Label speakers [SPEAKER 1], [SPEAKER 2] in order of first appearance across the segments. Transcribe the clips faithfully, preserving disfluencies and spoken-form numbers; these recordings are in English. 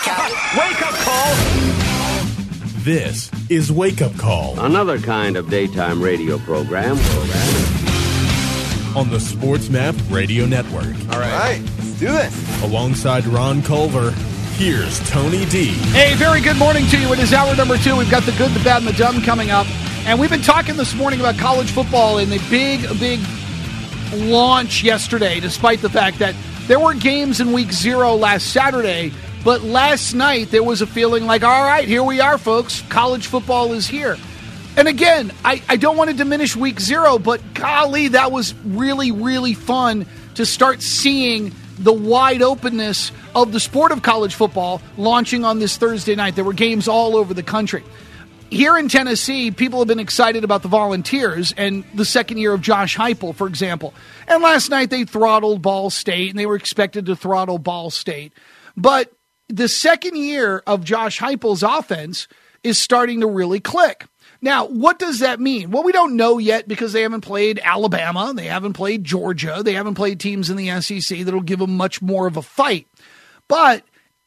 [SPEAKER 1] Wake up call.
[SPEAKER 2] This is Wake Up Call.
[SPEAKER 3] Another kind of daytime radio program.
[SPEAKER 2] On the Sports Map Radio Network.
[SPEAKER 1] All right. All right. Let's do this.
[SPEAKER 2] Alongside Ron Culver, here's Tony D.
[SPEAKER 4] Hey, very good morning to you. It is hour number two. We've got the good, the bad, and the dumb coming up. And we've been talking this morning about college football and the big, big launch yesterday, despite the fact that there were games in week zero last Saturday. But last night, there was a feeling like, all right, here we are, folks. College football is here. And again, I, I don't want to diminish week zero, but golly, that was really, really fun to start seeing the wide openness of the sport of college football launching on this Thursday night. There were games all over the country. Here in Tennessee, people have been excited about the Volunteers and the second year of Josh Heupel, for example. And last night, they throttled Ball State, and they were expected to throttle Ball State. But the second year of Josh Heupel's offense is starting to really click. Now, what does that mean? Well, we don't know yet because they haven't played Alabama. They haven't played Georgia. They haven't played teams in the S E C that'll give them much more of a fight. But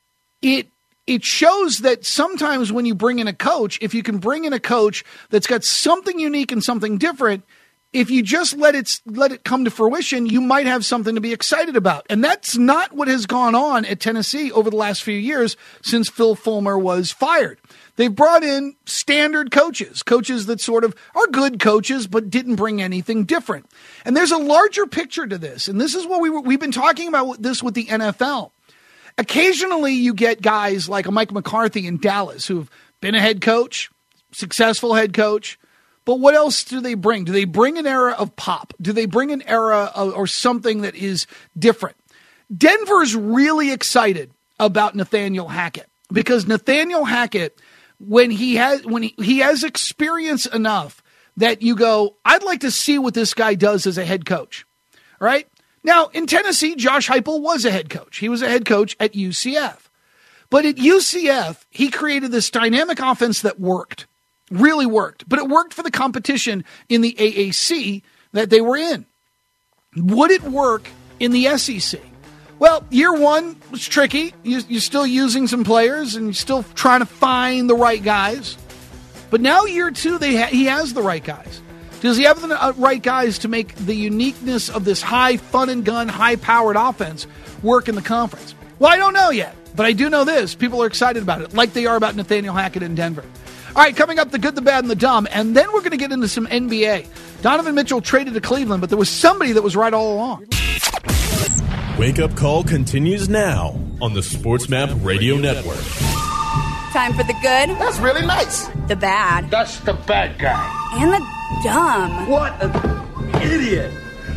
[SPEAKER 4] it it shows that sometimes when you bring in a coach, if you can bring in a coach that's got something unique and something different, if you just let it let it come to fruition, you might have something to be excited about. And that's not what has gone on at Tennessee over the last few years since Phil Fulmer was fired. They've brought in standard coaches, coaches that sort of are good coaches but didn't bring anything different. And there's a larger picture to this, and this is what we were, we've been talking about this with the N F L. Occasionally you get guys like a Mike McCarthy in Dallas who've been a head coach, successful head coach. But what else do they bring? Do they bring an era of pop? Do they bring an era of, or something that is different? Denver's really excited about Nathaniel Hackett because Nathaniel Hackett, when he has when he, he has experience enough that you go, I'd like to see what this guy does as a head coach, right? Now, in Tennessee, Josh Heupel was a head coach. He was a head coach at U C F. But at U C F, he created this dynamic offense that worked. Really worked, but it worked for the competition in the A A C that they were in. Would it work in the S E C? Well, year one was tricky. You, you're still using some players and you're still trying to find the right guys. But now year two, they ha- he has the right guys. Does he have the right guys to make the uniqueness of this high fun and gun, high-powered offense work in the conference? Well, I don't know yet, but I do know this. People are excited about it, like they are about Nathaniel Hackett in Denver. All right, coming up, the good, the bad, and the dumb. And then we're going to get into some N B A. Donovan Mitchell traded to Cleveland, but there was somebody that was right all along.
[SPEAKER 2] Wake Up Call continues now on the Sports Map Radio Network.
[SPEAKER 5] Time for the good.
[SPEAKER 1] That's really nice.
[SPEAKER 5] The bad.
[SPEAKER 1] That's the bad guy.
[SPEAKER 5] And the dumb.
[SPEAKER 1] What an idiot.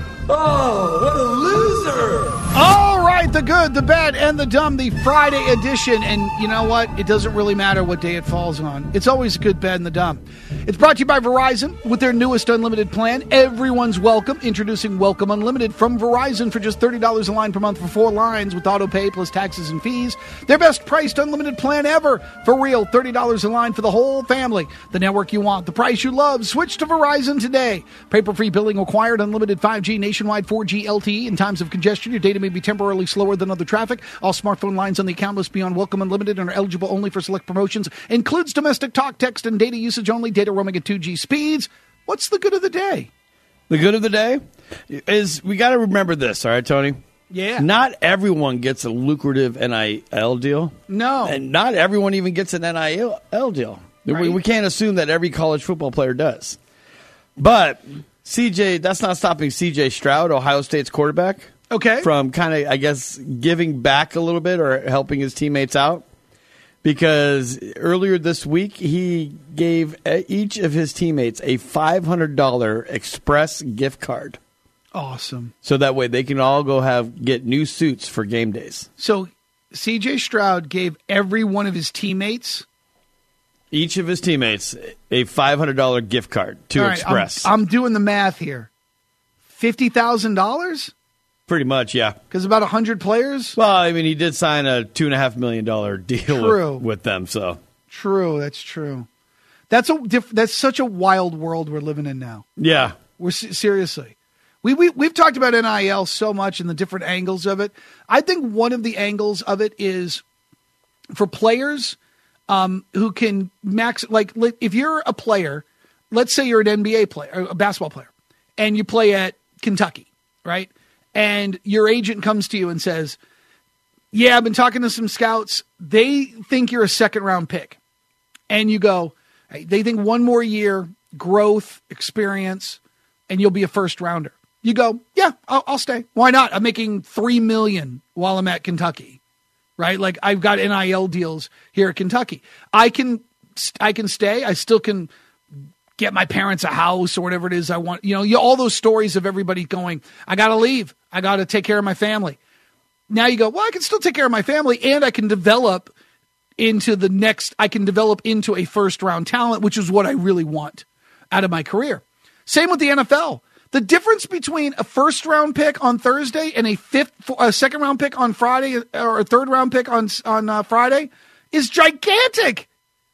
[SPEAKER 1] Oh, what a loser.
[SPEAKER 4] All right, the good, the bad, and the dumb, the Friday edition. And you know what? It doesn't really matter what day it falls on. It's always the good, bad, and the dumb. It's brought to you by Verizon with their newest unlimited plan. Everyone's welcome. Introducing Welcome Unlimited from Verizon for just thirty dollars a line per month for four lines with auto pay plus taxes and fees. Their best priced unlimited plan ever. For real, thirty dollars a line for the whole family. The network you want, the price you love. Switch to Verizon today. Paper-free billing required. Unlimited five G nationwide four G L T E. In times of congestion, your data may be temporarily slower than other traffic. All smartphone lines on the account must be on Welcome Unlimited and are eligible only for select promotions. Includes domestic talk, text, and data usage only. Data roaming at two G speeds. What's the good of the day?
[SPEAKER 6] The good of the day is we got to remember this, all right, Tony?
[SPEAKER 4] Yeah.
[SPEAKER 6] Not everyone gets a lucrative N I L deal.
[SPEAKER 4] No.
[SPEAKER 6] And not everyone even gets an N I L deal.
[SPEAKER 4] Right.
[SPEAKER 6] We, we can't assume that every college football player does. But C J, that's not stopping C J Stroud, Ohio State's quarterback.
[SPEAKER 4] Okay.
[SPEAKER 6] From kind of, I guess, giving back a little bit or helping his teammates out. Because earlier this week, he gave each of his teammates a five hundred dollars Express gift card.
[SPEAKER 4] Awesome.
[SPEAKER 6] So that way they can all go have get new suits for game days.
[SPEAKER 4] So C J Stroud gave every one of his teammates,
[SPEAKER 6] each of his teammates, a five hundred dollars gift card to
[SPEAKER 4] right,
[SPEAKER 6] Express.
[SPEAKER 4] I'm, I'm doing the math here. fifty thousand dollars?
[SPEAKER 6] Pretty much, yeah.
[SPEAKER 4] Because about one hundred players?
[SPEAKER 6] Well, I mean, he did sign a two point five million dollars deal with, with them. So
[SPEAKER 4] True, that's true. That's a diff- That's such a wild world we're living in now.
[SPEAKER 6] Yeah.
[SPEAKER 4] We're seriously. We, we, we've talked about N I L so much and the different angles of it. I think one of the angles of it is for players um, who can max, like if you're a player, let's say you're an N B A player, a basketball player, and you play at Kentucky, right? And your agent comes to you and says, yeah, I've been talking to some scouts. They think you're a second round pick. And you go, they think one more year, growth, experience, and you'll be a first rounder. You go, yeah, I'll, I'll stay. Why not? I'm making three million dollars while I'm at Kentucky, right? Like I've got N I L deals here at Kentucky. I can, I can stay. I still can get my parents a house or whatever it is I want. You know, you, all those stories of everybody going, I got to leave. I got to take care of my family. Now you go, well, I can still take care of my family and I can develop into the next, I can develop into a first round talent, which is what I really want out of my career. Same with the N F L. The difference between a first round pick on Thursday and a fifth, a second round pick on Friday or a third round pick on, on uh, Friday is gigantic.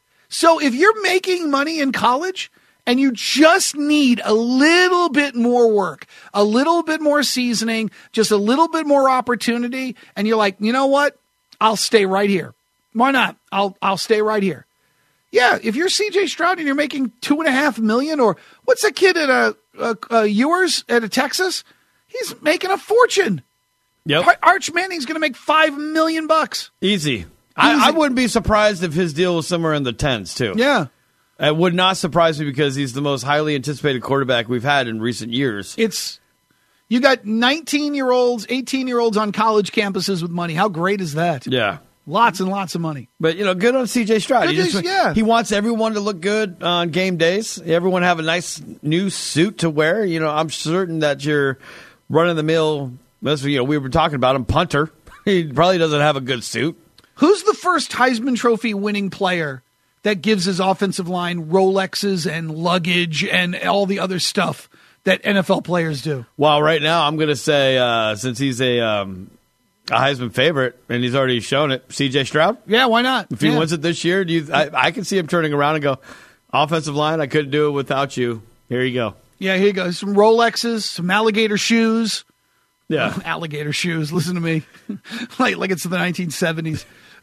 [SPEAKER 4] So if you're making money in college and you just need a little bit more work, a little bit more seasoning, just a little bit more opportunity, and you're like, you know what? I'll stay right here. Why not? I'll I'll stay right here. Yeah, if you're C J Stroud and you're making two and a half million, or what's that kid at a, a, a Ewers at a Texas? He's making a fortune.
[SPEAKER 6] Yep.
[SPEAKER 4] Arch Manning's going to make five million bucks.
[SPEAKER 6] Easy. I, I wouldn't be surprised if his deal was somewhere in the tens too.
[SPEAKER 4] Yeah.
[SPEAKER 6] It would not surprise me because he's the most highly anticipated quarterback we've had in recent years.
[SPEAKER 4] It's you got nineteen-year-olds, eighteen-year-olds on college campuses with money. How great is that?
[SPEAKER 6] Yeah.
[SPEAKER 4] Lots and lots of money.
[SPEAKER 6] But, you know, good on C J Stroud.
[SPEAKER 4] Good
[SPEAKER 6] He, just,
[SPEAKER 4] yeah.
[SPEAKER 6] he wants everyone to look good on game days. Everyone have a nice new suit to wear. You know, I'm certain that your run-of-the-mill, you know, we were talking about him, punter. He probably doesn't have a good suit.
[SPEAKER 4] Who's the first Heisman Trophy winning player that gives his offensive line Rolexes and luggage and all the other stuff that N F L players do?
[SPEAKER 6] Well, right now I'm going to say, uh, since he's a, um, a Heisman favorite and he's already shown it, C J Stroud.
[SPEAKER 4] Yeah, why not?
[SPEAKER 6] If he
[SPEAKER 4] yeah.
[SPEAKER 6] wins it this year, do you, I, I can see him turning around and go, offensive line, I couldn't do it without you. Here you go.
[SPEAKER 4] Yeah, here you go. Some Rolexes, some alligator shoes.
[SPEAKER 6] Yeah.
[SPEAKER 4] Alligator shoes, listen to me. like like it's the nineteen seventies.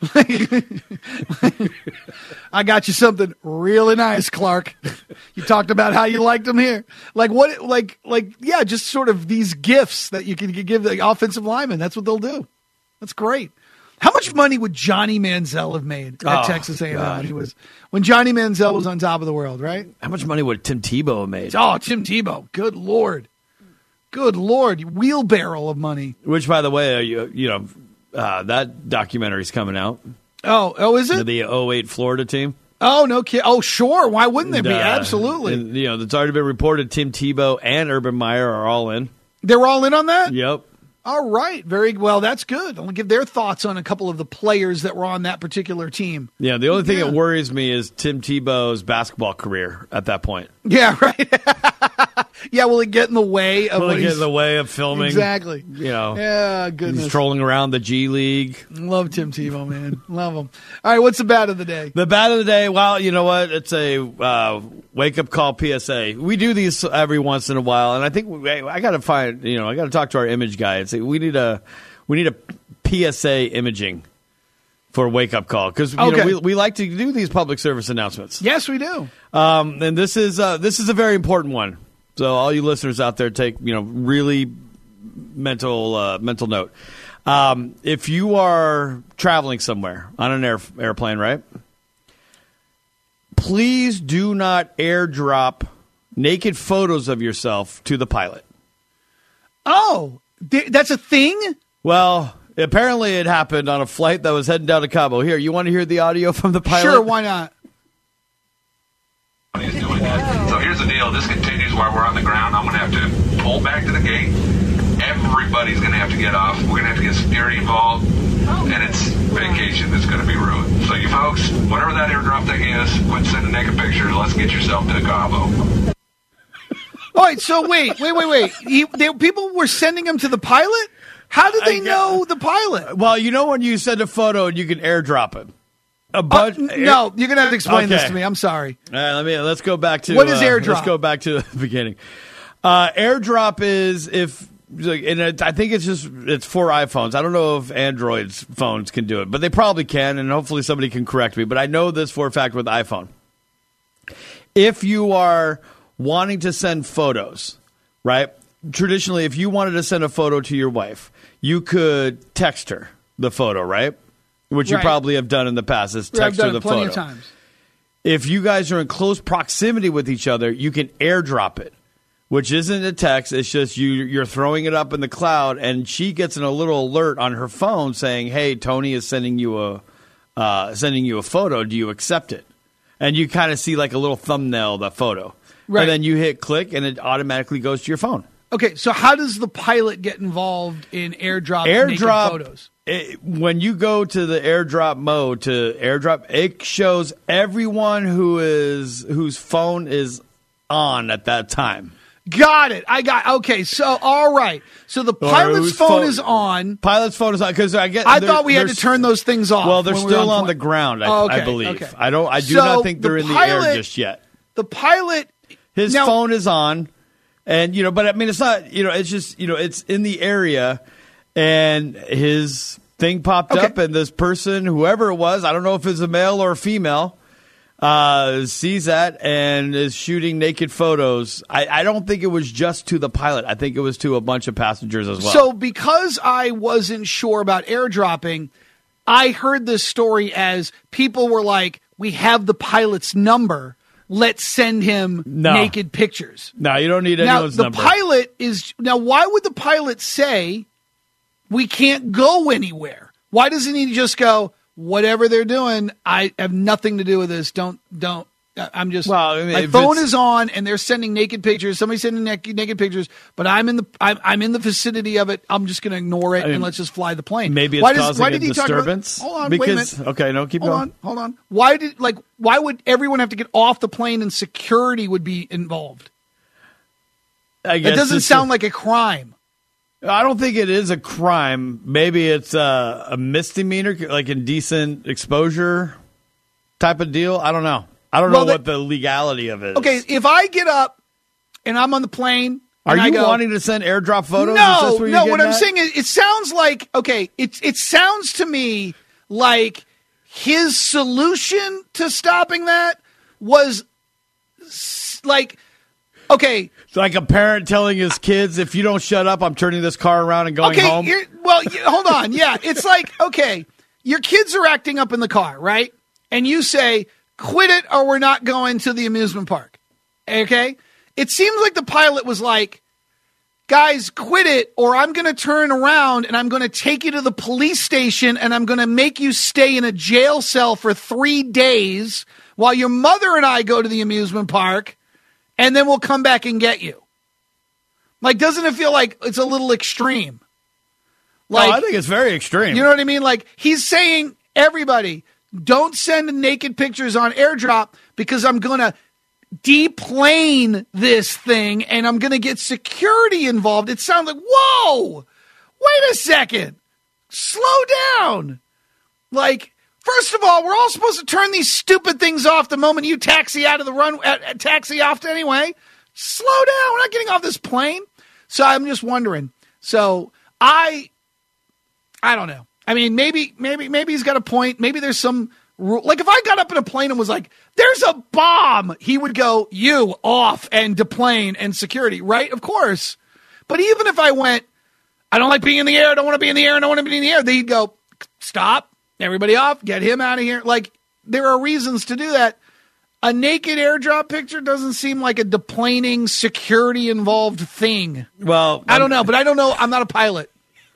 [SPEAKER 4] I got you something really nice, Clark. You talked about how you liked them here. Like what? Like like yeah, just sort of these gifts that you can give the offensive lineman. That's what they'll do. That's great. How much money would Johnny Manziel have made at
[SPEAKER 6] oh,
[SPEAKER 4] Texas A and M when he was when Johnny Manziel was on top of the world? Right?
[SPEAKER 6] How much money would Tim Tebow have made?
[SPEAKER 4] Oh, Tim Tebow. Good Lord. Good Lord. Wheelbarrow of money.
[SPEAKER 6] Which, by the way, uh, you, you know. Uh, that documentary's coming out.
[SPEAKER 4] Oh, oh, is it?
[SPEAKER 6] The oh eight Florida team.
[SPEAKER 4] Oh, no kid. Oh, sure. Why wouldn't there
[SPEAKER 6] and,
[SPEAKER 4] be?
[SPEAKER 6] uh,
[SPEAKER 4] Absolutely.
[SPEAKER 6] And, you know, it's already been reported Tim Tebow and Urban Meyer are all in.
[SPEAKER 4] They're all in on that?
[SPEAKER 6] Yep.
[SPEAKER 4] All right. Very well. That's good. I'll give their thoughts on a couple of the players that were on that particular team.
[SPEAKER 6] Yeah, the only thing
[SPEAKER 4] yeah.
[SPEAKER 6] that worries me is Tim Tebow's basketball career at that point.
[SPEAKER 4] Yeah, right. Yeah, will it get in the way of
[SPEAKER 6] Will
[SPEAKER 4] what
[SPEAKER 6] it get
[SPEAKER 4] he's...
[SPEAKER 6] in the way of filming?
[SPEAKER 4] Exactly.
[SPEAKER 6] You know.
[SPEAKER 4] Yeah, goodness.
[SPEAKER 6] He's trolling around the G League.
[SPEAKER 4] Love Tim Tebow, man. Love him. All right, what's the bat of the day?
[SPEAKER 6] The bat of the day, well, you know what? It's a uh, wake-up call P S A. We do these every once in a while, and I think we, I got to find, you know, I got to talk to our image guy and say we need a we need a P S A imaging for a wake-up call because
[SPEAKER 4] okay.
[SPEAKER 6] know, we, we like to do these public service announcements.
[SPEAKER 4] Yes, we do.
[SPEAKER 6] Um, and this is uh, this is a very important one. So all you listeners out there, take you know really mental uh, mental note. Um, if you are traveling somewhere on an air, airplane, right? Please do not airdrop naked photos of yourself to the pilot.
[SPEAKER 4] Oh, th- that's a thing?
[SPEAKER 6] Well, apparently it happened on a flight that was heading down to Cabo. Here, you want to hear the audio from the pilot?
[SPEAKER 4] Sure, why not?
[SPEAKER 7] He's doing that. So here's the deal. This continues while we're on the ground. I'm going to have to pull back to the gate. Everybody's going to have to get off. We're going to have to get security involved. And it's vacation that's going to be ruined. So you folks, whatever that airdrop thing is, quit sending naked pictures. Let's get yourself to Cabo.
[SPEAKER 4] All right, so wait, wait, wait, wait. He, they, people were sending him to the pilot? How did they know the pilot?
[SPEAKER 6] Well, you know when you send a photo and you can airdrop it. A bunch,
[SPEAKER 4] uh, no, you're gonna have to explain
[SPEAKER 6] okay.
[SPEAKER 4] this to me. I'm sorry.
[SPEAKER 6] All right, let me let's go back to
[SPEAKER 4] what is
[SPEAKER 6] uh,
[SPEAKER 4] airdrop?
[SPEAKER 6] Let's go back to the beginning. Uh, airdrop is if and it, I think it's just it's for iPhones. I don't know if Android's phones can do it, but they probably can, and hopefully somebody can correct me. But I know this for a fact with iPhone. If you are wanting to send photos, right? Traditionally, if you wanted to send a photo to your wife, you could text her the photo, right? Which you
[SPEAKER 4] Right.
[SPEAKER 6] probably have done in the past, is
[SPEAKER 4] Right, I've
[SPEAKER 6] text her
[SPEAKER 4] done
[SPEAKER 6] the
[SPEAKER 4] it plenty
[SPEAKER 6] photo.
[SPEAKER 4] of times.
[SPEAKER 6] If you guys are in close proximity with each other, you can airdrop it, which isn't a text. It's just you, you're throwing it up in the cloud, and she gets an, a little alert on her phone saying, "Hey, Tony is sending you a uh, sending you a photo. Do you accept it?" And you kind of see like a little thumbnail of that photo.
[SPEAKER 4] Right.
[SPEAKER 6] And then you hit click, and it automatically goes to your phone.
[SPEAKER 4] Okay, so how does the pilot get involved in airdrop, naked
[SPEAKER 6] airdrop
[SPEAKER 4] photos?
[SPEAKER 6] It, when you go to the airdrop mode to airdrop, it shows everyone who is whose phone is on at that time.
[SPEAKER 4] Got it. I got okay. So all right. So the
[SPEAKER 6] Or
[SPEAKER 4] pilot's
[SPEAKER 6] whose
[SPEAKER 4] phone,
[SPEAKER 6] phone-
[SPEAKER 4] is on.
[SPEAKER 6] Pilot's phone is on because I get.
[SPEAKER 4] I
[SPEAKER 6] they're-
[SPEAKER 4] thought we had
[SPEAKER 6] they're
[SPEAKER 4] to turn those things off.
[SPEAKER 6] Well, they're
[SPEAKER 4] when we were
[SPEAKER 6] still on
[SPEAKER 4] point.
[SPEAKER 6] the ground, I,
[SPEAKER 4] Oh, okay,
[SPEAKER 6] I believe.
[SPEAKER 4] okay.
[SPEAKER 6] I don't. I do
[SPEAKER 4] So
[SPEAKER 6] not think they're
[SPEAKER 4] the
[SPEAKER 6] in the
[SPEAKER 4] pilot-
[SPEAKER 6] air just yet.
[SPEAKER 4] The pilot.
[SPEAKER 6] His
[SPEAKER 4] now,
[SPEAKER 6] phone is on, and you know, but I mean, it's not. You know, it's just you know, it's in the area, and his thing popped
[SPEAKER 4] Okay.
[SPEAKER 6] up, and this person, whoever it was, I don't know if it's a male or a female, uh, sees that and is shooting naked photos. I, I don't think it was just to the pilot. I think it was to a bunch of passengers as well.
[SPEAKER 4] So because I wasn't sure about airdropping, I heard this story as people were like, "We have the pilot's number. Let's send him
[SPEAKER 6] No.
[SPEAKER 4] naked pictures."
[SPEAKER 6] no, you don't need
[SPEAKER 4] Now,
[SPEAKER 6] anyone's
[SPEAKER 4] the
[SPEAKER 6] number.
[SPEAKER 4] pilot is now. Why would the pilot say we can't go anywhere? Why doesn't he just go, "Whatever they're doing, I have nothing to do with this. Don't, don't." I'm just.
[SPEAKER 6] Well, I mean,
[SPEAKER 4] my
[SPEAKER 6] if
[SPEAKER 4] phone
[SPEAKER 6] it's-
[SPEAKER 4] is on, and they're sending naked pictures. Somebody's sending naked, naked pictures, but I'm in the. I'm, I'm in the vicinity of it. I'm just going to ignore it
[SPEAKER 6] I mean,
[SPEAKER 4] and let's just fly the plane.
[SPEAKER 6] Maybe it's
[SPEAKER 4] why does,
[SPEAKER 6] causing
[SPEAKER 4] why
[SPEAKER 6] a
[SPEAKER 4] did he talk about-
[SPEAKER 6] disturbance.
[SPEAKER 4] hold on,
[SPEAKER 6] because,
[SPEAKER 4] wait a minute.
[SPEAKER 6] Okay, no, keep
[SPEAKER 4] Hold
[SPEAKER 6] going.
[SPEAKER 4] on, hold on. Why did like? Why would everyone have to get off the plane and security would be involved?
[SPEAKER 6] I
[SPEAKER 4] It
[SPEAKER 6] guess
[SPEAKER 4] doesn't
[SPEAKER 6] it's
[SPEAKER 4] sound
[SPEAKER 6] a-
[SPEAKER 4] like a crime.
[SPEAKER 6] I don't think it is a crime. Maybe it's a, a misdemeanor, like indecent exposure type of deal. I don't know. I don't
[SPEAKER 4] Well,
[SPEAKER 6] know
[SPEAKER 4] the-
[SPEAKER 6] what the legality of it is.
[SPEAKER 4] Okay, if I get up and I'm on the plane,
[SPEAKER 6] Are
[SPEAKER 4] and I
[SPEAKER 6] you
[SPEAKER 4] go,
[SPEAKER 6] wanting to send airdrop photos? Is
[SPEAKER 4] No,
[SPEAKER 6] this where you're
[SPEAKER 4] no. What
[SPEAKER 6] getting
[SPEAKER 4] I'm
[SPEAKER 6] at?
[SPEAKER 4] saying is, it sounds like okay. It it sounds to me like his solution to stopping that was s- like okay.
[SPEAKER 6] It's like a parent telling his kids, if you don't shut up, I'm turning this car around and going
[SPEAKER 4] Okay,
[SPEAKER 6] home.
[SPEAKER 4] you're- well, y- hold on. Yeah, it's like, okay, your kids are acting up in the car, right? And you say, quit it or we're not going to the amusement park. Okay? It seems like the pilot was like, guys, quit it or I'm going to turn around and I'm going to take you to the police station and I'm going to make you stay in a jail cell for three days while your mother and I go to the amusement park and then we'll come back and get you. Like, doesn't it feel like it's a little extreme?
[SPEAKER 6] Like, I think it's very extreme.
[SPEAKER 4] You know what I mean? Like, he's saying, everybody, don't send naked pictures on airdrop because I'm going to deplane this thing and I'm going to get security involved. It sounds like, whoa, wait a second. Slow down. Like, first of all, we're all supposed to turn these stupid things off the moment you taxi out of the run, uh, taxi off anyway. Slow down. We're not getting off this plane. So I'm just wondering. So I, I don't know. I mean, maybe, maybe, maybe he's got a point. Maybe there's some rule. Like if I got up in a plane and was like, "There's a bomb," he would go, "You off and deplane and security," right? Of course. But even if I went, "I don't like being in the air. I don't want to be in the air. I don't want to be in the air," they'd go, "Stop, everybody off, get him out of here." Like there are reasons to do that. A naked airdrop picture doesn't seem like a deplaning, security involved thing.
[SPEAKER 6] Well,
[SPEAKER 4] I don't know, but I don't know. I'm not a pilot.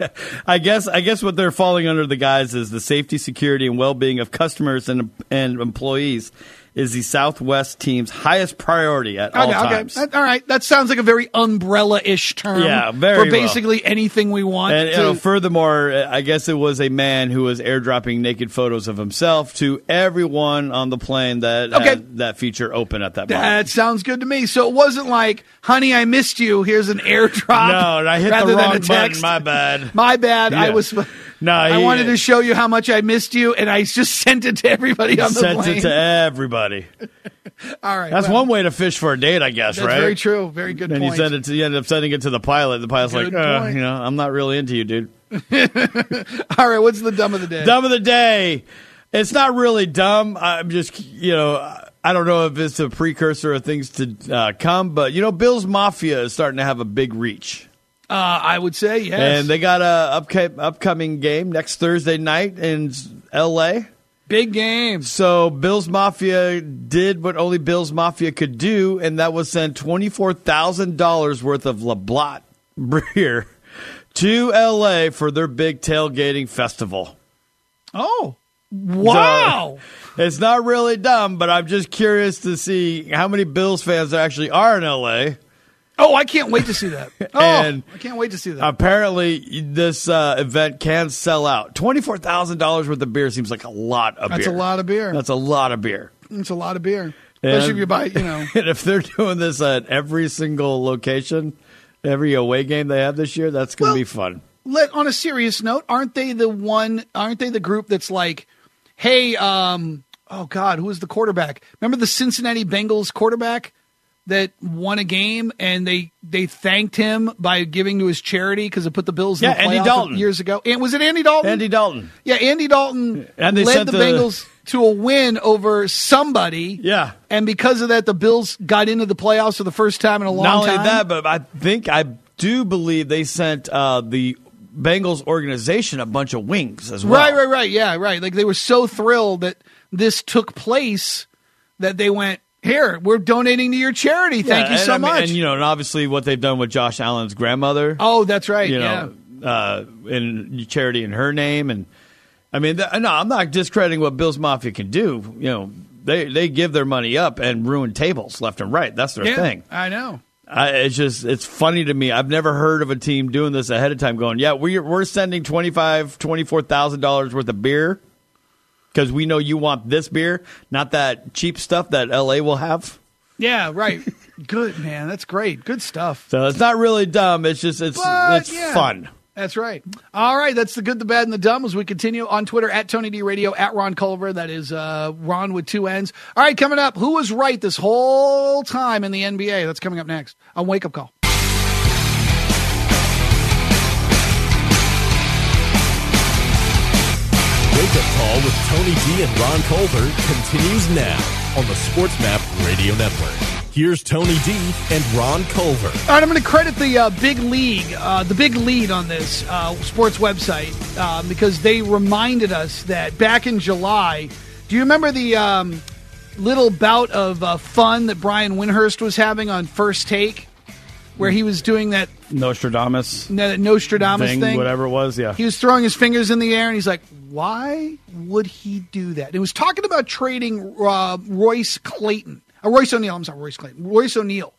[SPEAKER 6] I guess I guess what they're falling under the guise is the safety, security, and well-being of customers and and employees is the Southwest team's highest priority at all
[SPEAKER 4] Okay, okay.
[SPEAKER 6] times.
[SPEAKER 4] That- all right. That sounds like a very umbrella-ish term
[SPEAKER 6] Yeah, very
[SPEAKER 4] for
[SPEAKER 6] well.
[SPEAKER 4] basically anything we want.
[SPEAKER 6] And you
[SPEAKER 4] to,
[SPEAKER 6] know, furthermore, I guess it was a man who was airdropping naked photos of himself to everyone on the plane that
[SPEAKER 4] Okay.
[SPEAKER 6] had that feature open at that moment.
[SPEAKER 4] that sounds good to me. So it wasn't like, "Honey, I missed you. Here's an airdrop."
[SPEAKER 6] No, I hit
[SPEAKER 4] rather
[SPEAKER 6] the
[SPEAKER 4] than
[SPEAKER 6] wrong
[SPEAKER 4] a text.
[SPEAKER 6] button. My bad.
[SPEAKER 4] My bad. I
[SPEAKER 6] Yeah.
[SPEAKER 4] was.
[SPEAKER 6] No,
[SPEAKER 4] I
[SPEAKER 6] he-
[SPEAKER 4] wanted to show you how much I missed you, and I just sent it to everybody on the
[SPEAKER 6] Sent
[SPEAKER 4] plane.
[SPEAKER 6] it to everybody.
[SPEAKER 4] All right.
[SPEAKER 6] That's
[SPEAKER 4] well,
[SPEAKER 6] one way to fish for a date, I guess,
[SPEAKER 4] that's
[SPEAKER 6] right?
[SPEAKER 4] very true. Very good
[SPEAKER 6] and
[SPEAKER 4] point.
[SPEAKER 6] you send it to you end up sending it to the pilot. The pilot's
[SPEAKER 4] Good
[SPEAKER 6] like, uh,
[SPEAKER 4] point.
[SPEAKER 6] you know, I'm not really into you, dude.
[SPEAKER 4] All right, what's the dumb of the day?
[SPEAKER 6] Dumb of the day. It's not really dumb. I'm just, you know, I don't know if it's a precursor of things to uh, come, but, you know, Bill's Mafia is starting to have a big reach.
[SPEAKER 4] Uh, I would say, yes.
[SPEAKER 6] And they got a upca- upcoming game next Thursday night in L A.
[SPEAKER 4] Big game.
[SPEAKER 6] So Bill's Mafia did what only Bill's Mafia could do, and that was send twenty-four thousand dollars worth of Lablot beer to L A for their big tailgating festival.
[SPEAKER 4] Oh, wow.
[SPEAKER 6] So, it's not really dumb, but I'm just curious to see how many Bills fans there actually are in L A.
[SPEAKER 4] Oh, I can't wait to see that. Oh,
[SPEAKER 6] And
[SPEAKER 4] I can't wait to see that.
[SPEAKER 6] Apparently, this uh, event can sell out. twenty-four thousand dollars worth of beer seems like a lot of
[SPEAKER 4] That's
[SPEAKER 6] beer.
[SPEAKER 4] a lot of beer.
[SPEAKER 6] That's a lot of beer.
[SPEAKER 4] It's a lot of beer. Especially
[SPEAKER 6] And-
[SPEAKER 4] if you buy, you know.
[SPEAKER 6] And if they're doing this at every single location, every away game they have this year, that's going to
[SPEAKER 4] Well,
[SPEAKER 6] be fun.
[SPEAKER 4] Let, on a serious note, aren't they the one, aren't they the group that's like, hey, um, oh, God, who was the quarterback? Remember the Cincinnati Bengals quarterback that won a game and they, they thanked him by giving to his charity because it put the Bills
[SPEAKER 6] Yeah,
[SPEAKER 4] in the
[SPEAKER 6] Andy
[SPEAKER 4] playoff
[SPEAKER 6] Dalton.
[SPEAKER 4] years ago? And was it Andy Dalton?
[SPEAKER 6] Andy Dalton.
[SPEAKER 4] Yeah, Andy Dalton
[SPEAKER 6] And they
[SPEAKER 4] led
[SPEAKER 6] sent
[SPEAKER 4] the,
[SPEAKER 6] the-
[SPEAKER 4] Bengals to a win over somebody.
[SPEAKER 6] Yeah.
[SPEAKER 4] And because of that, the Bills got into the playoffs for the first time in a long
[SPEAKER 6] Not only
[SPEAKER 4] time.
[SPEAKER 6] that, but I think, I do believe they sent uh, the Bengals organization a bunch of wings as well.
[SPEAKER 4] Right, right, right. Yeah, right. Like they were so thrilled that this took place that they went, here, we're donating to your charity. Thank
[SPEAKER 6] Yeah,
[SPEAKER 4] you
[SPEAKER 6] and
[SPEAKER 4] so
[SPEAKER 6] I mean-
[SPEAKER 4] much.
[SPEAKER 6] And, you know, and obviously what they've done with Josh Allen's grandmother.
[SPEAKER 4] oh, that's right.
[SPEAKER 6] you
[SPEAKER 4] yeah.
[SPEAKER 6] know, uh, in charity in her name. And I mean, th- no, I'm not discrediting what Bill's Mafia can do. You know, they, they give their money up and ruin tables left and right. That's their
[SPEAKER 4] Yeah,
[SPEAKER 6] thing.
[SPEAKER 4] I know.
[SPEAKER 6] I, it's just, it's funny to me. I've never heard of a team doing this ahead of time going, yeah, we're, we're sending twenty-five thousand dollars, twenty-four thousand dollars worth of beer because we know you want this beer, not that cheap stuff that L A will have.
[SPEAKER 4] Yeah, right. Good, man. That's great. Good stuff.
[SPEAKER 6] So it's not really dumb. It's just, it's,
[SPEAKER 4] But,
[SPEAKER 6] it's
[SPEAKER 4] yeah.
[SPEAKER 6] fun.
[SPEAKER 4] That's right. All right, that's the good, the bad, and the dumb as we continue on Twitter at Tony D Radio, at Ron Culver. That is uh, Ron with two N's. All right, coming up, who was right this whole time in the N B A? That's coming up next on Wake Up Call.
[SPEAKER 2] Wake Up Call with Tony D and Ron Culver continues now on the Sports Map Radio Network. Here's Tony D and Ron Culver.
[SPEAKER 4] All right, I'm going to credit the uh, Big League, uh, the Big Lead on this uh, sports website uh, because they reminded us that back in July, do you remember the um, little bout of uh, fun that Brian Windhurst was having on First Take where he was doing that
[SPEAKER 6] Nostradamus
[SPEAKER 4] that Nostradamus
[SPEAKER 6] thing,
[SPEAKER 4] thing?
[SPEAKER 6] whatever it was, yeah.
[SPEAKER 4] He was throwing his fingers in the air, and he's like, why would he do that? And he was talking about trading uh, Royce Clayton. Uh, Royce O'Neal, I'm sorry, Royce Clayton. Royce O'Neal.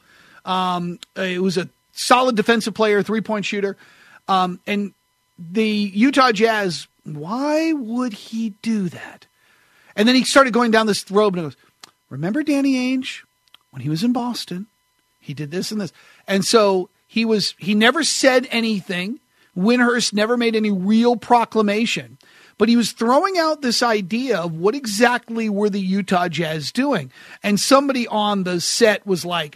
[SPEAKER 4] Um, it was a solid defensive player, three-point shooter. Um, and the Utah Jazz, why would he do that? And then he started going down this road, and he goes, remember Danny Ainge? When he was in Boston, he did this and this. And so he was, he never said anything. Windhurst never made any real proclamation. But he was throwing out this idea of what exactly were the Utah Jazz doing. And somebody on the set was like,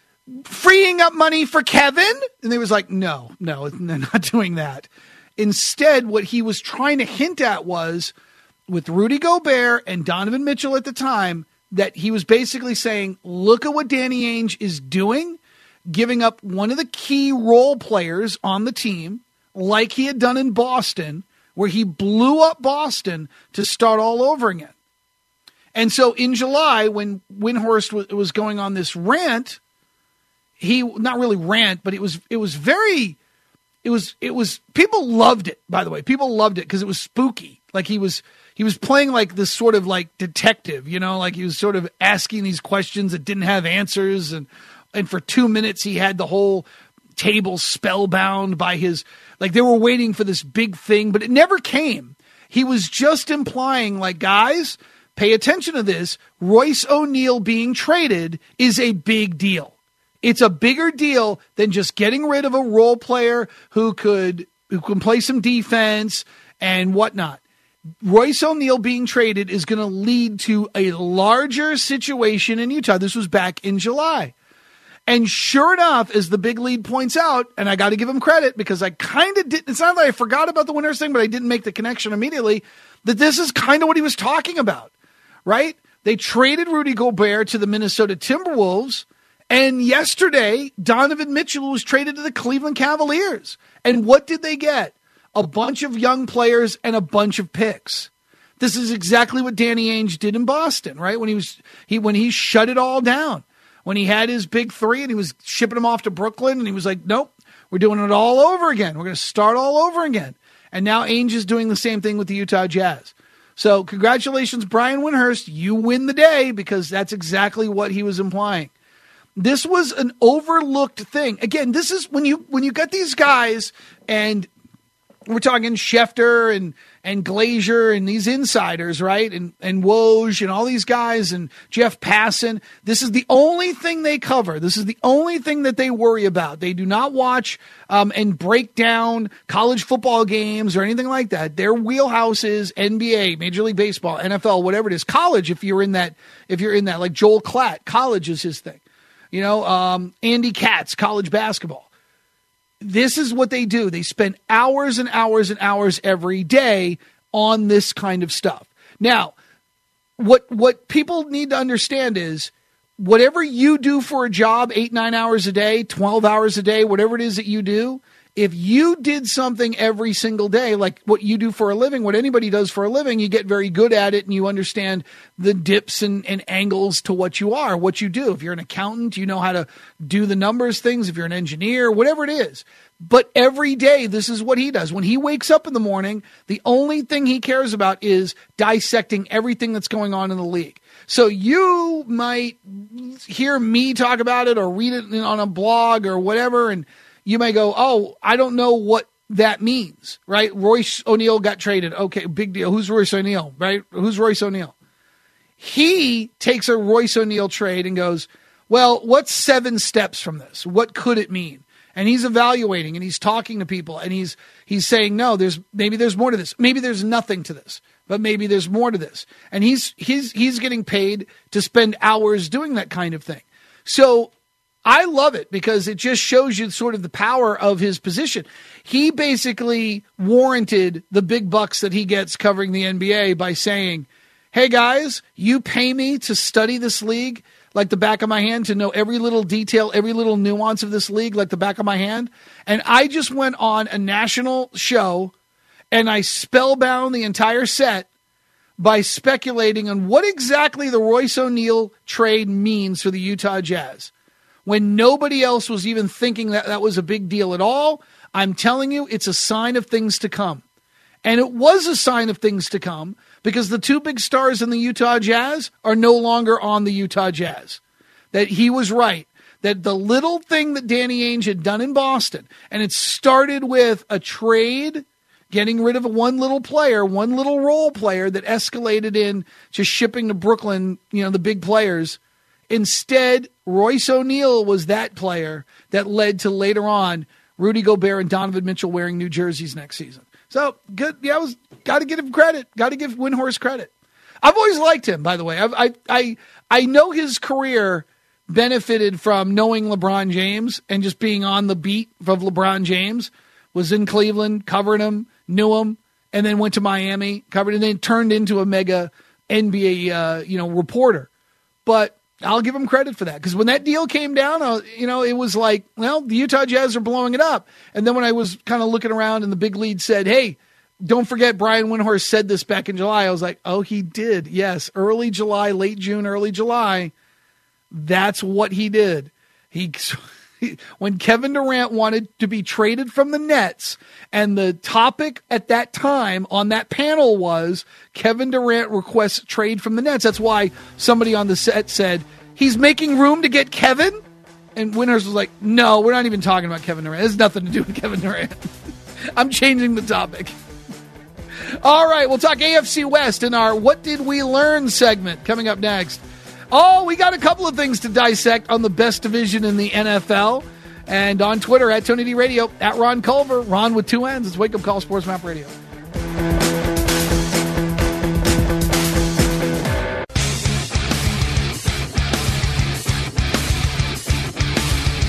[SPEAKER 4] freeing up money for Kevin? And they was like, no, no, they're not doing that. Instead, what he was trying to hint at was, with Rudy Gobert and Donovan Mitchell at the time, that he was basically saying, look at what Danny Ainge is doing, giving up one of the key role players on the team, like he had done in Boston, where he blew up Boston to start all over again. And so in July, when Windhorst was, was going on this rant, he, not really rant, but it was, it was very, it was, it was, people loved it, by the way. People loved it because it was spooky. Like he was, he was playing like this sort of like detective, you know, like he was sort of asking these questions that didn't have answers. And, and for two minutes, he had the whole table spellbound by his, like they were waiting for this big thing, but it never came. He was just implying like, guys, pay attention to this. Royce O'Neal being traded is a big deal. It's a bigger deal than just getting rid of a role player who could, who can play some defense and whatnot. Royce O'Neal being traded is going to lead to a larger situation in Utah. This was back in July. And sure enough, as the big lead points out, and I got to give him credit because I kind of did, it's not that I forgot about the Windhorst thing, but I didn't make the connection immediately, that this is kind of what he was talking about, right? They traded Rudy Gobert to the Minnesota Timberwolves, and yesterday, Donovan Mitchell was traded to the Cleveland Cavaliers. And what did they get? A bunch of young players and a bunch of picks. This is exactly what Danny Ainge did in Boston, right? When he was he when he shut it all down. When he had his big three and he was shipping them off to Brooklyn and he was like, nope, we're doing it all over again. We're going to start all over again. And now Ainge is doing the same thing with the Utah Jazz. So congratulations, Brian Windhorst. You win the day because that's exactly what he was implying. This was an overlooked thing. Again, this is when you when you get these guys, and we're talking Schefter and and Glazier and these insiders, right? And and Woj and all these guys and Jeff Passan. This is the only thing they cover. This is the only thing that they worry about. They do not watch um, and break down college football games or anything like that. Their wheelhouse is N B A, Major League Baseball, N F L, whatever it is. College, if you're in that, if you're in that, like Joel Klatt, college is his thing. You know, um, Andy Katz, college basketball. This is what they do. They spend hours and hours and hours every day on this kind of stuff. Now, what what people need to understand is whatever you do for a job, eight, nine hours a day, twelve hours a day, whatever it is that you do, if you did something every single day, like what you do for a living, what anybody does for a living, you get very good at it and you understand the dips and, and angles to what you are, what you do. If you're an accountant, you know how to do the numbers things. If you're an engineer, whatever it is. But every day, this is what he does. When he wakes up in the morning, the only thing he cares about is dissecting everything that's going on in the league. So you might hear me talk about it or read it on a blog or whatever, and you may go, oh, I don't know what that means, right? Royce O'Neal got traded. Okay, big deal. Who's Royce O'Neal, right? Who's Royce O'Neal? He takes a Royce O'Neal trade and goes, well, what's seven steps from this? What could it mean? And he's evaluating and he's talking to people and he's he's saying, no, there's maybe there's more to this. Maybe there's nothing to this, but maybe there's more to this. And he's he's he's getting paid to spend hours doing that kind of thing. So I love it because it just shows you sort of the power of his position. He basically warranted the big bucks that he gets covering the N B A by saying, hey guys, you pay me to study this league like the back of my hand, to know every little detail, every little nuance of this league like the back of my hand. And I just went on a national show and I spellbound the entire set by speculating on what exactly the Royce O'Neal trade means for the Utah Jazz. When nobody else was even thinking that that was a big deal at all, I'm telling you, it's a sign of things to come. And it was a sign of things to come because the two big stars in the Utah Jazz are no longer on the Utah Jazz. That he was right. That the little thing that Danny Ainge had done in Boston, and it started with a trade, getting rid of one little player, one little role player that escalated in just shipping to Brooklyn, you know, the big players. Instead, Royce O'Neal was that player that led to later on Rudy Gobert and Donovan Mitchell wearing new jerseys next season. So good. Yeah, I was got to give him credit. Got to give Windhorst credit. I've always liked him, by the way. I've, I I I know his career benefited from knowing LeBron James and just being on the beat of LeBron James. Was in Cleveland, covered him, knew him, and then went to Miami, covered, and then turned into a mega N B A uh, you know reporter. But I'll give him credit for that because when that deal came down, uh, you know, it was like, well, the Utah Jazz are blowing it up. And then when I was kind of looking around and the big lead said, hey, don't forget Brian Windhorst said this back in July. I was like, oh, he did. Yes. Early July, late June, early July. That's what he did. He, when Kevin Durant wanted to be traded from the Nets, and the topic at that time on that panel was Kevin Durant requests trade from the Nets. That's why somebody on the set said, he's making room to get Kevin? And Windhorst was like, no, we're not even talking about Kevin Durant. It has nothing to do with Kevin Durant. I'm changing the topic. All right, we'll talk A F C West in our What Did We Learn segment coming up next. Oh, we got a couple of things to dissect on the best division in the N F L. And on Twitter, at Tony D Radio, at Ron Culver. Ron with two N's. It's Wake Up Call Sports Map Radio.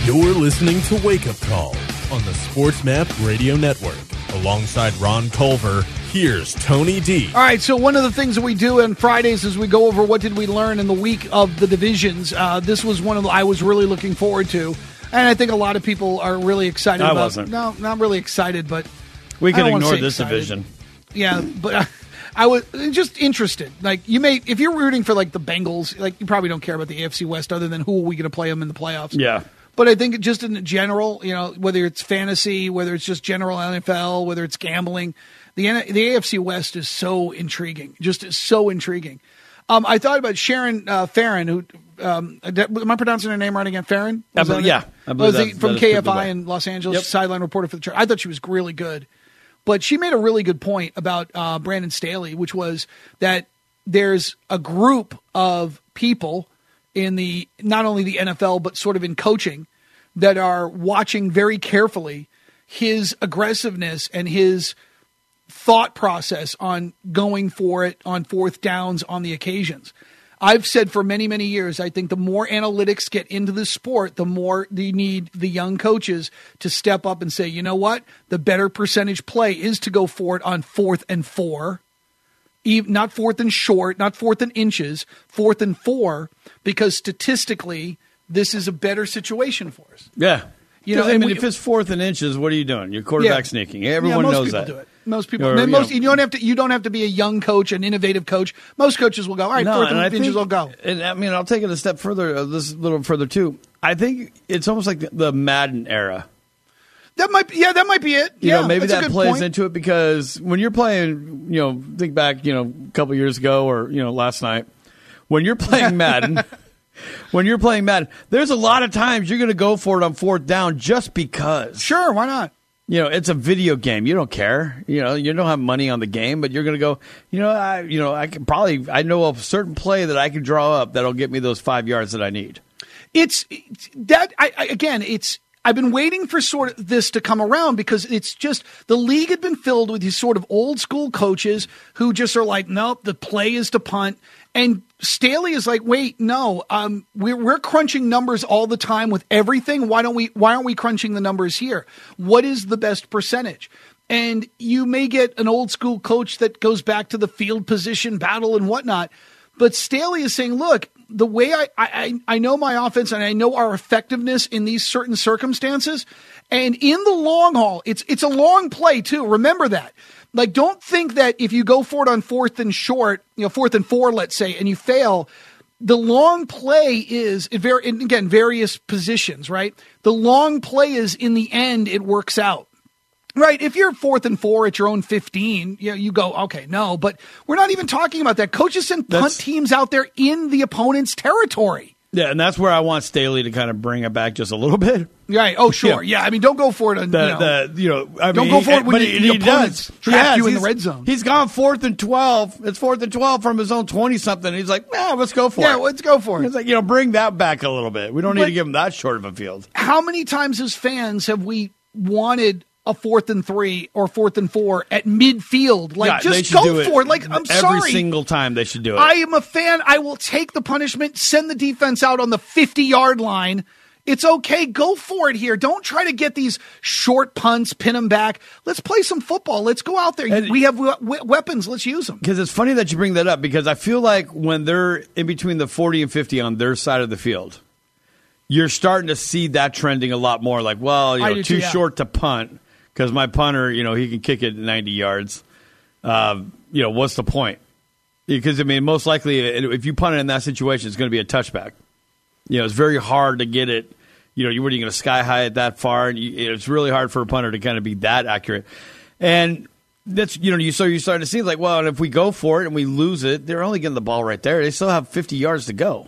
[SPEAKER 2] You're listening to Wake Up Call on the Sports Map Radio Network. Alongside Ron Culver, here's Tony D.
[SPEAKER 4] All right, so one of the things that we do on Fridays is we go over what did we learn in the week of the divisions. Uh, this was one of the I was really looking forward to, and I think a lot of people are really excited
[SPEAKER 6] I
[SPEAKER 4] about.
[SPEAKER 6] wasn't.
[SPEAKER 4] No, not really excited, but
[SPEAKER 6] We
[SPEAKER 4] I
[SPEAKER 6] can
[SPEAKER 4] don't wanna
[SPEAKER 6] ignore
[SPEAKER 4] say
[SPEAKER 6] this
[SPEAKER 4] excited.
[SPEAKER 6] division.
[SPEAKER 4] Yeah, but I, I was just interested. Like you may, if you're rooting for like the Bengals, like you probably don't care about the A F C West other than who are we going to play them in the playoffs.
[SPEAKER 6] Yeah.
[SPEAKER 4] But I think just in general, you know, whether it's fantasy, whether it's just general N F L, whether it's gambling, the N- the A F C West is so intriguing, just is so intriguing. Um, I thought about Sharon uh, Farron, who um, am I pronouncing her name right again? Farron,
[SPEAKER 6] I
[SPEAKER 4] Was
[SPEAKER 6] believe-
[SPEAKER 4] that it?
[SPEAKER 6] yeah, I believe
[SPEAKER 4] Was
[SPEAKER 6] that-
[SPEAKER 4] it from
[SPEAKER 6] that is
[SPEAKER 4] K F I
[SPEAKER 6] pretty
[SPEAKER 4] in Los Angeles,
[SPEAKER 6] Yep.
[SPEAKER 4] sideline reporter for the church. I thought she was really good, but she made a really good point about uh, Brandon Staley, which was that there's a group of people in the not only the N F L but sort of in coaching that are watching very carefully his aggressiveness and his thought process on going for it on fourth downs on the occasions. I've said for many, many years, I think the more analytics get into the sport, the more you need the young coaches to step up and say, you know what? The better percentage play is to go for it on fourth and four, even, not fourth and short, not fourth and inches, fourth and four, because statistically, this is a better situation for us.
[SPEAKER 6] Yeah.
[SPEAKER 4] You
[SPEAKER 6] You
[SPEAKER 4] know,
[SPEAKER 6] know, I
[SPEAKER 4] and
[SPEAKER 6] mean,
[SPEAKER 4] we-
[SPEAKER 6] if it's fourth and inches, what are you doing? Your quarterback
[SPEAKER 4] Yeah.
[SPEAKER 6] sneaking. Everyone
[SPEAKER 4] yeah, most
[SPEAKER 6] knows
[SPEAKER 4] people
[SPEAKER 6] that.
[SPEAKER 4] do it. Most people.
[SPEAKER 6] Or,
[SPEAKER 4] I mean,
[SPEAKER 6] you
[SPEAKER 4] most
[SPEAKER 6] know-
[SPEAKER 4] you don't have to. You don't have to be a young coach, an innovative coach. Most coaches will go. All right,
[SPEAKER 6] No,
[SPEAKER 4] fourth
[SPEAKER 6] and
[SPEAKER 4] and
[SPEAKER 6] I
[SPEAKER 4] inches
[SPEAKER 6] think,
[SPEAKER 4] will go.
[SPEAKER 6] And I mean, I'll take it a step further, uh, this a little further too. I think it's almost like the, the Madden era.
[SPEAKER 4] That might. Be, yeah, that might be it.
[SPEAKER 6] You
[SPEAKER 4] yeah,
[SPEAKER 6] know, maybe
[SPEAKER 4] that's a
[SPEAKER 6] that
[SPEAKER 4] good
[SPEAKER 6] plays
[SPEAKER 4] point.
[SPEAKER 6] into it because when you're playing, you know, think back, you know, a couple years ago or, you know, last night, when you're playing Madden, when you're playing Madden, there's a lot of times you're going to go for it on fourth down just because.
[SPEAKER 4] Sure, why not?
[SPEAKER 6] You know, it's a video game. You don't care. You know, you don't have money on the game, but you're going to go, you know, I, you know, I can probably, I know a certain play that I can draw up that'll get me those five yards that I need.
[SPEAKER 4] It's it's- that. I, I again, it's. I've been waiting for sort of this to come around because it's just the league had been filled with these sort of old school coaches who just are like, nope, the play is to punt. And Staley is like, wait, no, um, we're, we're crunching numbers all the time with everything. Why don't we, why aren't we crunching the numbers here? What is the best percentage? And you may get an old school coach that goes back to the field position battle and whatnot. But Staley is saying, look, the way I, I, I know my offense and I know our effectiveness in these certain circumstances. And in the long haul, it's it's a long play too. Remember that. Like, don't think that if you go for it on fourth and short, you know, fourth and four, let's say, and you fail, the long play is, it very, and again, various positions, right? The long play is in the end, it works out. Right, if you're fourth and four at your own fifteen, you know, you go, okay, no, but we're not even talking about that. Coaches send punt
[SPEAKER 6] That's-
[SPEAKER 4] teams out there in the opponent's territory.
[SPEAKER 6] Yeah, and that's where I want Staley to kind of bring it back just a little bit.
[SPEAKER 4] Right, oh, sure.
[SPEAKER 6] Yeah.
[SPEAKER 4] Yeah, I mean, don't go for it on,
[SPEAKER 6] The,
[SPEAKER 4] you know,
[SPEAKER 6] the, you know, I
[SPEAKER 4] Don't
[SPEAKER 6] mean,
[SPEAKER 4] go
[SPEAKER 6] he-
[SPEAKER 4] for it when
[SPEAKER 6] but
[SPEAKER 4] the-
[SPEAKER 6] he,
[SPEAKER 4] the
[SPEAKER 6] he
[SPEAKER 4] opponent's
[SPEAKER 6] does.
[SPEAKER 4] trapped
[SPEAKER 6] He has.
[SPEAKER 4] you in the
[SPEAKER 6] He's-
[SPEAKER 4] red zone.
[SPEAKER 6] He's gone fourth and twelve. It's fourth and twelve from his own twenty something. He's like, yeah, let's go for
[SPEAKER 4] yeah,
[SPEAKER 6] it.
[SPEAKER 4] let's go for it.
[SPEAKER 6] It's like, you know, bring that back a little bit. We don't need
[SPEAKER 4] But-
[SPEAKER 6] to give him that short of a field.
[SPEAKER 4] How many times as fans have we wanted a fourth and three or fourth and four at midfield? Like,
[SPEAKER 6] Yeah, they
[SPEAKER 4] just
[SPEAKER 6] should do
[SPEAKER 4] go
[SPEAKER 6] it
[SPEAKER 4] for it. Like, I'm
[SPEAKER 6] every
[SPEAKER 4] sorry.
[SPEAKER 6] single time they should do it.
[SPEAKER 4] I am a fan. I will take the punishment, send the defense out on the fifty-yard line. It's okay. Go for it here. Don't try to get these short punts, pin them back. Let's play some football. Let's go out there.
[SPEAKER 6] And-
[SPEAKER 4] we have we- weapons. Let's use them.
[SPEAKER 6] Because it's funny that you bring that up because I feel like when they're in between the forty and fifty on their side of the field, you're starting to see that trending a lot more. Like, well, you
[SPEAKER 4] I
[SPEAKER 6] know,
[SPEAKER 4] do
[SPEAKER 6] too
[SPEAKER 4] too, yeah.
[SPEAKER 6] short to punt because my punter, you know, he can kick it ninety yards. Uh, you know, what's the point? Because, I mean, most likely if you punt it in that situation, it's going to be a touchback. You know, it's very hard to get it. You know, you weren't going to sky high it that far. And you, it's really hard for a punter to kind of be that accurate. And that's, you know, you so you start to see like, well, if we go for it and we lose it, they're only getting the ball right there. They still have fifty yards to go.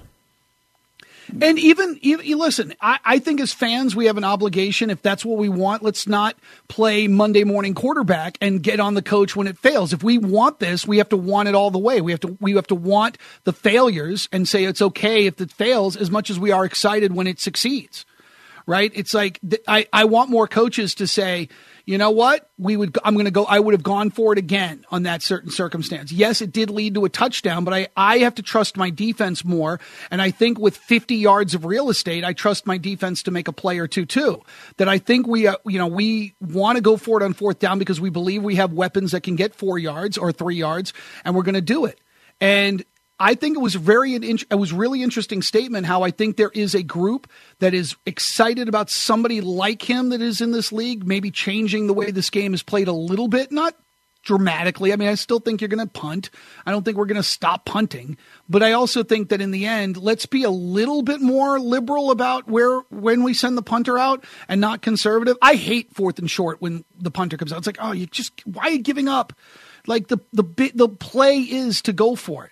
[SPEAKER 4] And even, even you listen, I, I think as fans, we have an obligation. If that's what we want, let's not play Monday morning quarterback and get on the coach when it fails. If we want this, we have to want it all the way. We have to we have to want the failures and say it's okay if it fails as much as we are excited when it succeeds. Right? It's like th- I, I want more coaches to say, you know what? We would. I'm going to go. I would have gone for it again on that certain circumstance. Yes, it did lead to a touchdown, but I, I have to trust my defense more. And I think with fifty yards of real estate, I trust my defense to make a play or two too. That I think we, uh, you know, we want to go for it on fourth down because we believe we have weapons that can get four yards or three yards, and we're going to do it. And I think it was very it was really interesting statement how I think there is a group that is excited about somebody like him that is in this league, maybe changing the way this game is played a little bit, not dramatically. I mean, I still think you're going to punt. I don't think we're going to stop punting. But I also think that in the end, let's be a little bit more liberal about where when we send the punter out and not conservative. I hate fourth and short when the punter comes out. It's like, oh, you just why are you giving up? Like the the the play is to go for it.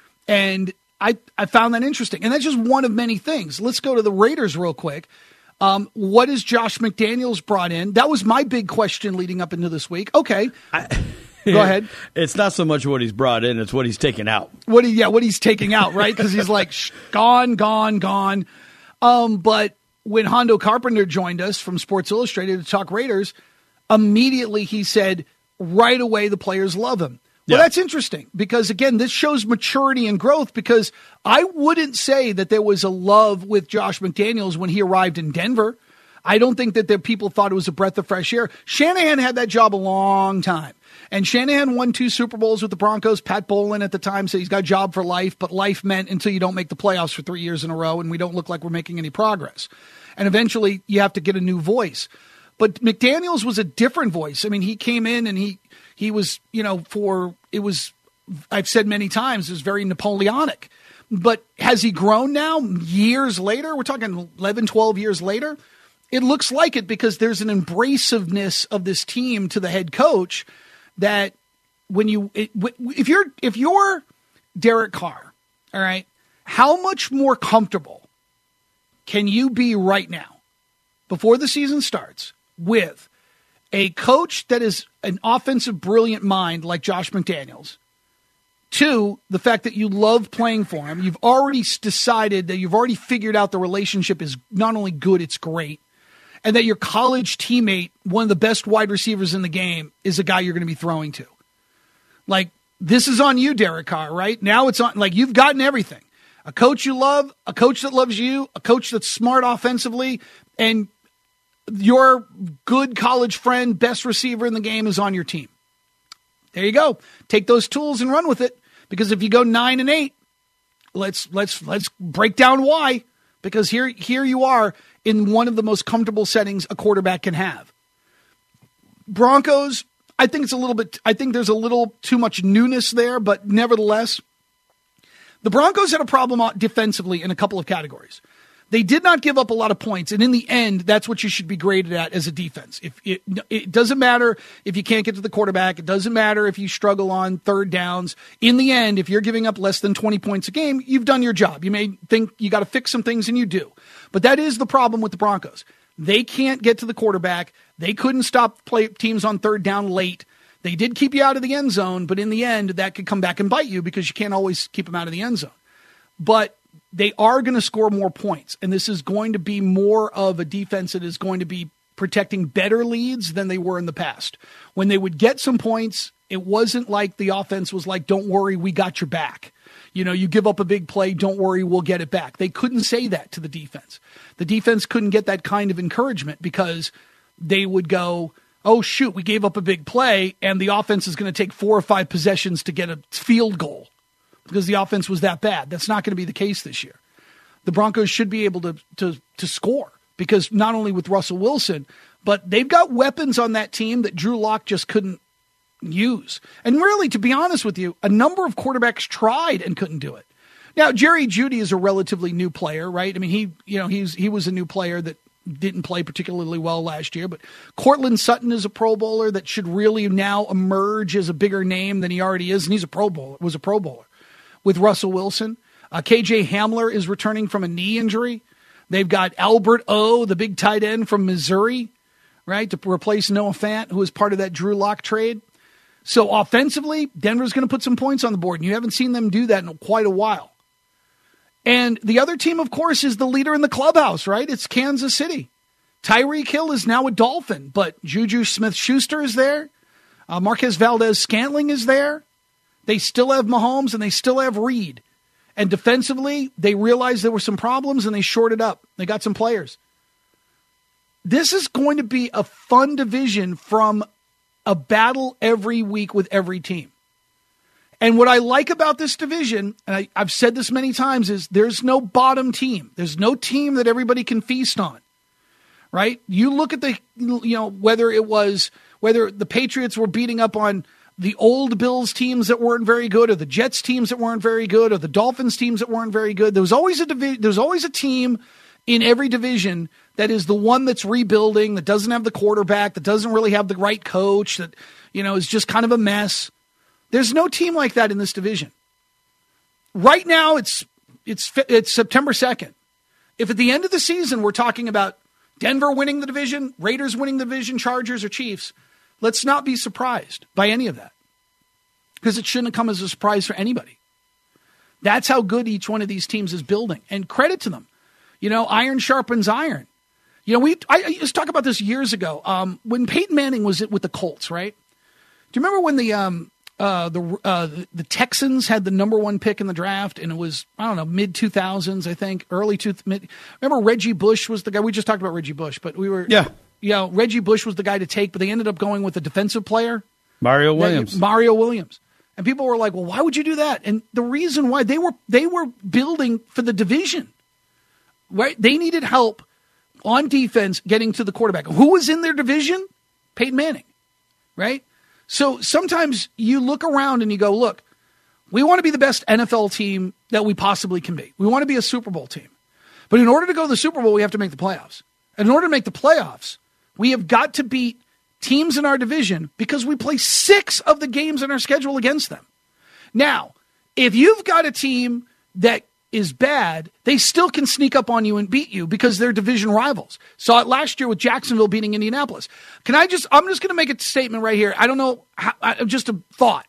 [SPEAKER 4] And I, I found that interesting. And that's just one of many things. Let's go to the Raiders real quick. Um, what is Josh McDaniels brought in? That was my big question leading up into this week. Okay. I, go ahead.
[SPEAKER 6] It's not so much what he's brought in, it's what he's taken out.
[SPEAKER 4] What he, yeah, what he's taking out, right? Because he's like, Shh, gone, gone, gone. Um, but when Hondo Carpenter joined us from Sports Illustrated to talk Raiders, immediately he said, right away the players love him. Well, yeah. That's interesting because, again, this shows maturity and growth because I wouldn't say that there was a love with Josh McDaniels when he arrived in Denver. I don't think that the people thought it was a breath of fresh air. Shanahan had that job a long time. And Shanahan won two Super Bowls with the Broncos. Pat Bowlen at the time said he's got a job for life, but life meant until you don't make the playoffs for three years in a row and we don't look like we're making any progress. And eventually you have to get a new voice. But McDaniels was a different voice. I mean, he came in and he he was, you know, for it was, I've said many times, it was very Napoleonic. But has he grown now years later? We're talking eleven, twelve years later. It looks like it because there's an embraciveness of this team to the head coach that when you, it, if you're, if you're Derek Carr, all right, how much more comfortable can you be right now before the season starts with a coach that is an offensive brilliant mind like Josh McDaniels? Two, the fact that you love playing for him. You've already decided that you've already figured out the relationship is not only good, it's great. And that your college teammate, one of the best wide receivers in the game, is a guy you're going to be throwing to. Like, this is on you, Derek Carr, right? Now it's on, like, you've gotten everything. A coach you love, a coach that loves you, a coach that's smart offensively, and your good college friend, best receiver in the game is on your team. There you go. Take those tools and run with it. Because if you go nine and eight, let's let's let's break down why. Because here here you are in one of the most comfortable settings a quarterback can have. Broncos, I think it's a little bit. I think there's a little too much newness there, but nevertheless, the Broncos had a problem defensively in a couple of categories. They did not give up a lot of points, and in the end, that's what you should be graded at as a defense. If it, it doesn't matter if you can't get to the quarterback. It doesn't matter if you struggle on third downs. In the end, if you're giving up less than twenty points a game, you've done your job. You may think you got to fix some things, and you do. But that is the problem with the Broncos. They can't get to the quarterback. They couldn't stop play teams on third down late. They did keep you out of the end zone, but in the end, that could come back and bite you because you can't always keep them out of the end zone. But they are going to score more points, and this is going to be more of a defense that is going to be protecting better leads than they were in the past. When they would get some points, it wasn't like the offense was like, don't worry, we got your back. You know, you give up a big play, don't worry, we'll get it back. They couldn't say that to the defense. The defense couldn't get that kind of encouragement because they would go, oh, shoot, we gave up a big play, and the offense is going to take four or five possessions to get a field goal. Because the offense was that bad. That's not going to be the case this year. The Broncos should be able to, to to score because not only with Russell Wilson, but they've got weapons on that team that Drew Lock just couldn't use. And really, to be honest with you, a number of quarterbacks tried and couldn't do it. Now, Jerry Jeudy is a relatively new player, right? I mean, he you know he's he was a new player that didn't play particularly well last year, but Cortland Sutton is a Pro Bowler that should really now emerge as a bigger name than he already is, and he's a Pro Bowler. Was a Pro Bowler. With Russell Wilson. Uh, K J Hamler is returning from a knee injury. They've got Albert O, the big tight end from Missouri, right, to replace Noah Fant, who was part of that Drew Lock trade. So offensively, Denver's going to put some points on the board, and you haven't seen them do that in quite a while. And the other team, of course, is the leader in the clubhouse, right? It's Kansas City. Tyreek Hill is now a Dolphin, but Juju Smith-Schuster is there. Uh, Marquez Valdez-Scantling is there. They still have Mahomes and they still have Reed. And defensively, they realized there were some problems and they shorted up. They got some players. This is going to be a fun division from a battle every week with every team. And what I like about this division, and I, I've said this many times, is there's no bottom team. There's no team that everybody can feast on, right? You look at the, you know, whether it was, whether the Patriots were beating up on the old Bills teams that weren't very good, or the Jets teams that weren't very good, or the Dolphins teams that weren't very good. There was always a divi- there's always a team in every division that is the one that's rebuilding, that doesn't have the quarterback, that doesn't really have the right coach, that, you know, is just kind of a mess. There's no team like that in this division. Right now, it's it's it's September second. If at the end of the season we're talking about Denver winning the division, Raiders winning the division, Chargers or Chiefs, let's not be surprised by any of that, because it shouldn't come as a surprise for anybody. That's how good each one of these teams is building, and credit to them. You know, iron sharpens iron. You know, we I, I used to talk about this years ago um, when Peyton Manning was with the Colts, right? Do you remember when the um, uh, the uh, the Texans had the number one pick in the draft, and it was, I don't know, mid two thousands, I think, early two. Mid, remember Reggie Bush was the guy. We just talked about Reggie Bush, but we were
[SPEAKER 6] yeah.
[SPEAKER 4] You know, Reggie Bush was the guy to take, but they ended up going with a defensive player.
[SPEAKER 6] Mario Williams.
[SPEAKER 4] That, Mario Williams. And people were like, well, why would you do that? And the reason why, they were they were building for the division, right? They needed help on defense getting to the quarterback. Who was in their division? Peyton Manning, right? So sometimes you look around and you go, look, we want to be the best N F L team that we possibly can be. We want to be a Super Bowl team. But in order to go to the Super Bowl, we have to make the playoffs. And in order to make the playoffs, we have got to beat teams in our division because we play six of the games in our schedule against them. Now, if you've got a team that is bad, they still can sneak up on you and beat you because they're division rivals. Saw it last year with Jacksonville beating Indianapolis. Can I just, I'm just going to make a statement right here. I don't know, how, just a thought.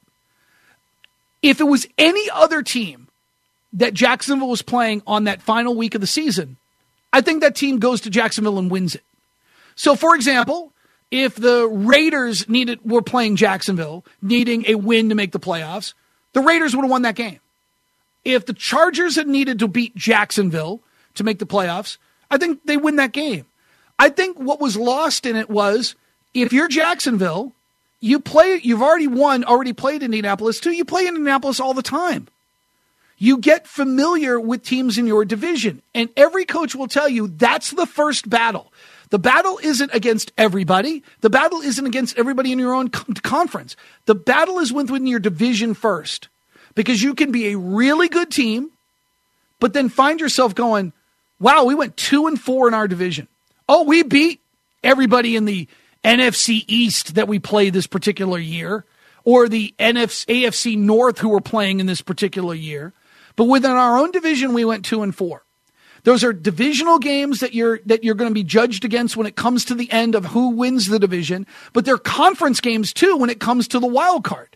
[SPEAKER 4] If it was any other team that Jacksonville was playing on that final week of the season, I think that team goes to Jacksonville and wins it. So, for example, if the Raiders needed were playing Jacksonville, needing a win to make the playoffs, the Raiders would have won that game. If the Chargers had needed to beat Jacksonville to make the playoffs, I think they win that game. I think what was lost in it was, if you're Jacksonville, you play, you've already won, already played Indianapolis too. You play Indianapolis all the time. You get familiar with teams in your division, and every coach will tell you that's the first battle. The battle isn't against everybody. The battle isn't against everybody in your own conference. The battle is within your division first, because you can be a really good team, but then find yourself going, wow, we went two and four in our division. Oh, we beat everybody in the N F C East that we played this particular year, or the N F C, A F C North who were playing in this particular year. But within our own division, we went two and four. Those are divisional games that you're that you're going to be judged against when it comes to the end of who wins the division, but they're conference games too when it comes to the wild card.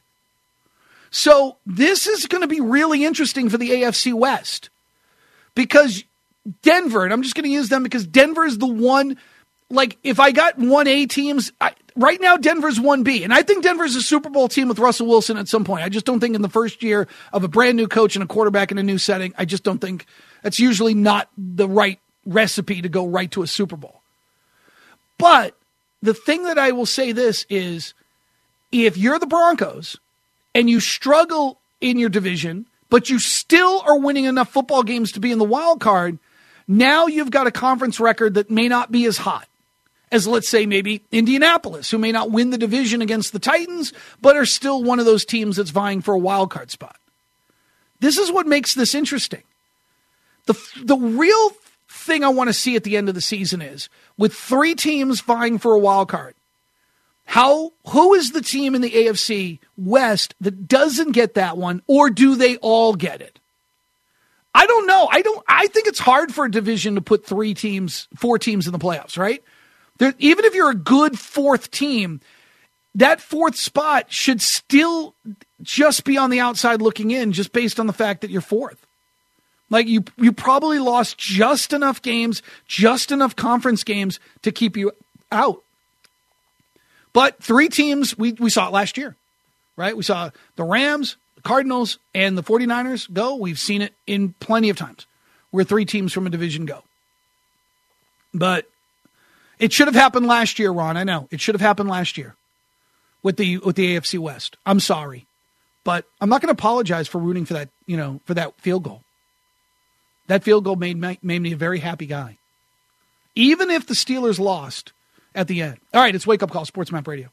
[SPEAKER 4] So this is going to be really interesting for the A F C West, because Denver, and I'm just going to use them because Denver is the one, like if I got one A teams, I, right now Denver's one B, and I think Denver's a Super Bowl team with Russell Wilson at some point. I just don't think in the first year of a brand new coach and a quarterback in a new setting, I just don't think that's usually not the right recipe to go right to a Super Bowl. But the thing that I will say this is, if you're the Broncos and you struggle in your division, but you still are winning enough football games to be in the wild card, now you've got a conference record that may not be as hot as, let's say, maybe Indianapolis, who may not win the division against the Titans, but are still one of those teams that's vying for a wild card spot. This is what makes this interesting. The, the real thing I want to see at the end of the season is, with three teams vying for a wild card, how who is the team in the A F C West that doesn't get that one, or do they all get it? I don't know. I don't. I think it's hard for a division to put three teams, four teams in the playoffs, right? There, even if you're a good fourth team, that fourth spot should still just be on the outside looking in, just based on the fact that you're fourth. Like, you you probably lost just enough games, just enough conference games to keep you out. But three teams, we, we saw it last year, right? We saw the Rams, the Cardinals, and the 49ers go. We've seen it in plenty of times where three teams from a division go. But it should have happened last year, Ron. I know. It should have happened last year with the with the A F C West. I'm sorry. But I'm not going to apologize for rooting for that, you know, for that field goal. That field goal made, made me a very happy guy. Even if the Steelers lost at the end. All right, it's Wake Up Call, Sports Map Radio.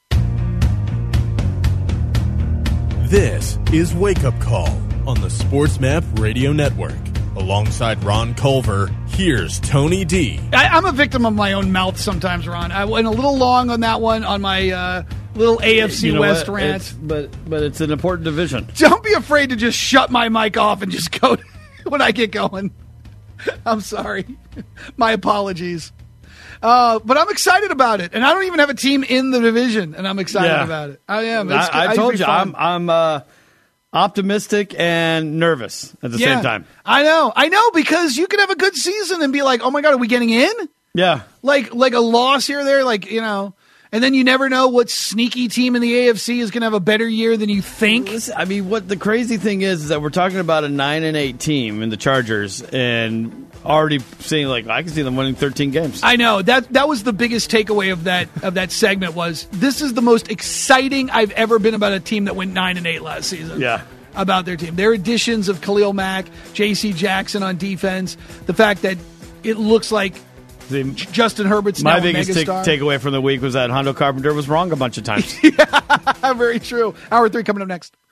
[SPEAKER 2] This is Wake Up Call on the Sports Map Radio Network. Alongside Ron Culver, here's Tony D.
[SPEAKER 4] I, I'm a victim of my own mouth sometimes, Ron. I went a little long on that one on my uh, little A F C
[SPEAKER 6] You know
[SPEAKER 4] West
[SPEAKER 6] what?
[SPEAKER 4] rant.
[SPEAKER 6] It's, but but it's an important division.
[SPEAKER 4] Don't be afraid to just shut my mic off and just go when I get going. I'm sorry. My apologies. Uh, but I'm excited about it, and I don't even have a team in the division, and I'm excited
[SPEAKER 6] Yeah.
[SPEAKER 4] about it. I am. It's,
[SPEAKER 6] I, I
[SPEAKER 4] it's
[SPEAKER 6] told
[SPEAKER 4] be
[SPEAKER 6] you,
[SPEAKER 4] fun.
[SPEAKER 6] I'm I'm uh, optimistic and nervous at the
[SPEAKER 4] Yeah.
[SPEAKER 6] same time.
[SPEAKER 4] I know. I know, because you could have a good season and be like, oh my God, are we getting in?
[SPEAKER 6] Yeah.
[SPEAKER 4] Like like a loss here or there, like, you know, and then you never know what sneaky team in the A F C is going to have a better year than you think.
[SPEAKER 6] Listen, I mean, what the crazy thing is, is that we're talking about a nine and eight team in the Chargers, and already seeing like I can see them winning thirteen games.
[SPEAKER 4] I know that that was the biggest takeaway of that of that segment was this is the most exciting I've ever been about a team that went nine and eight last season.
[SPEAKER 6] Yeah.
[SPEAKER 4] About their team, their additions of Khalil Mack, J C Jackson on defense, the fact that it looks like
[SPEAKER 6] The,
[SPEAKER 4] Justin Herbert's
[SPEAKER 6] my
[SPEAKER 4] now a
[SPEAKER 6] biggest take,
[SPEAKER 4] megastar.
[SPEAKER 6] takeaway from the week was that Hondo Carpenter was wrong a bunch of times.
[SPEAKER 4] Very true. Hour three coming up next.